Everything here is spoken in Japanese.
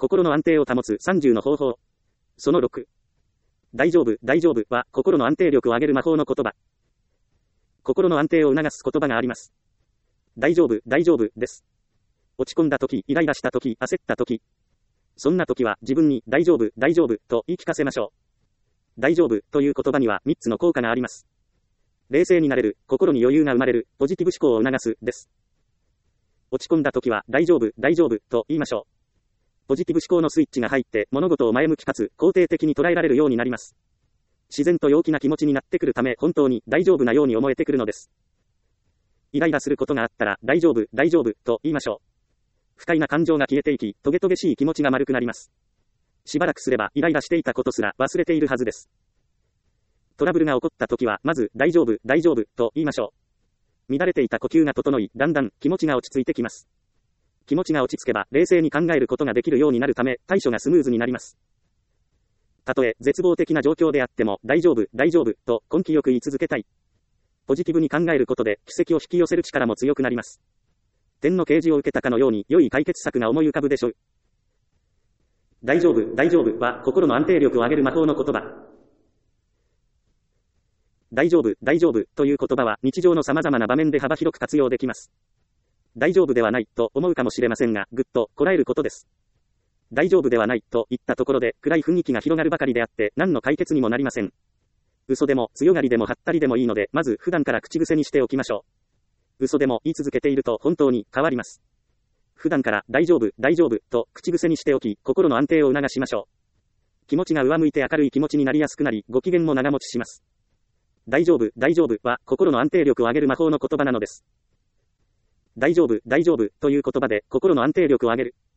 心の安定を保つ30の方法。その6。大丈夫、大丈夫は心の安定力を上げる魔法の言葉。心の安定を促す言葉があります。大丈夫、大丈夫です。落ち込んだ時、イライラした時、焦った時。そんな時は自分に大丈夫、大丈夫と言い聞かせましょう。大丈夫という言葉には3つの効果があります。冷静になれる、心に余裕が生まれる、ポジティブ思考を促す、です。落ち込んだ時は大丈夫、大丈夫と言いましょう。ポジティブ思考のスイッチが入って物事を前向きかつ肯定的に捉えられるようになります。自然と陽気な気持ちになってくるため本当に大丈夫なように思えてくるのです。イライラすることがあったら大丈夫、大丈夫と言いましょう。不快な感情が消えていき、トゲトゲしい気持ちが丸くなります。しばらくすればイライラしていたことすら忘れているはずです。トラブルが起こった時はまず大丈夫、大丈夫と言いましょう。乱れていた呼吸が整い、だんだん気持ちが落ち着いてきます。気持ちが落ち着けば冷静に考えることができるようになるため対処がスムーズになります。たとえ絶望的な状況であっても大丈夫、大丈夫と根気よく言い続けたい。ポジティブに考えることで奇跡を引き寄せる力も強くなります。天の啓示を受けたかのように良い解決策が思い浮かぶでしょう。大丈夫、大丈夫は心の安定力を上げる魔法の言葉。大丈夫、大丈夫という言葉は日常の様々な場面で幅広く活用できます。大丈夫ではないと思うかもしれませんが、ぐっとこらえることです。大丈夫ではないと言ったところで暗い雰囲気が広がるばかりであって何の解決にもなりません。嘘でも強がりでもはったりでもいいのでまず普段から口癖にしておきましょう。嘘でも言い続けていると本当に変わります。普段から大丈夫、大丈夫と口癖にしておき心の安定を促しましょう。気持ちが上向いて明るい気持ちになりやすくなりご機嫌も長持ちします。大丈夫、大丈夫は心の安定力を上げる魔法の言葉なのです。大丈夫、大丈夫という言葉で心の安定力を上げる。